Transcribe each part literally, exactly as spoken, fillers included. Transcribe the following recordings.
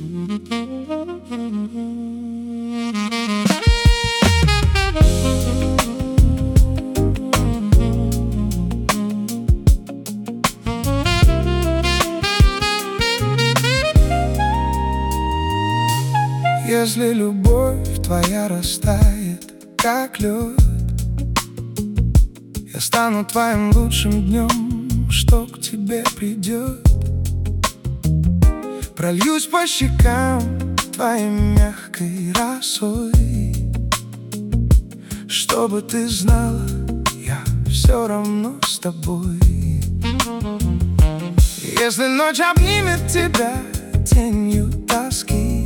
Если любовь твоя растает, как лед, я стану твоим лучшим днем, что к тебе придет. Прольюсь по щекам твоей мягкой росой, чтобы ты знала, я все равно с тобой. Если ночь обнимет тебя тенью тоски,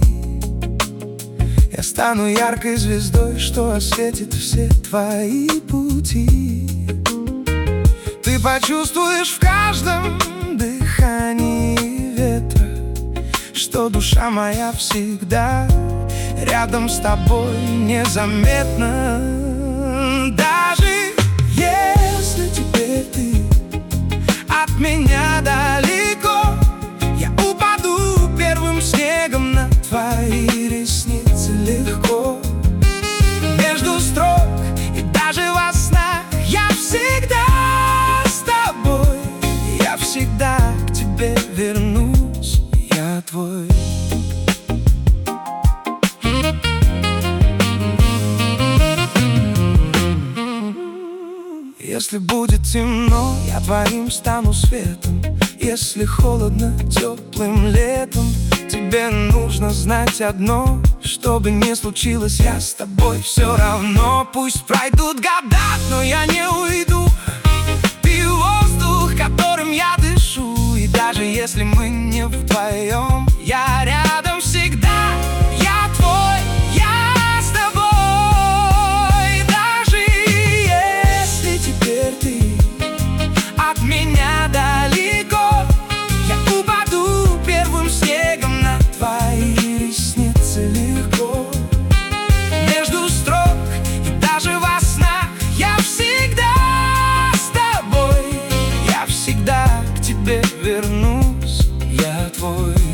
я стану яркой звездой, что осветит все твои пути. Ты почувствуешь в каждом дыхании ветра, что душа моя всегда рядом с тобой незаметно. Даже если теперь ты от меня далеко, я упаду первым снегом на твои ресницы легко. Между строк и даже во снах я всегда с тобой. Я всегда к тебе вернусь, я твой. Если будет темно, я твоим стану светом. Если холодно, теплым летом. Тебе нужно знать одно: что бы ни случилось, я с тобой все равно. Пусть пройдут года, но я не уйду. Ты воздух, которым я дышу. И даже если мы не вдвоем, я рядом всегда. Я твой, я с тобой. Даже если теперь ты от меня далеко, я упаду первым снегом на твои ресницы легко. Между строк и даже во снах я всегда с тобой. Я всегда к тебе вернусь, я твой.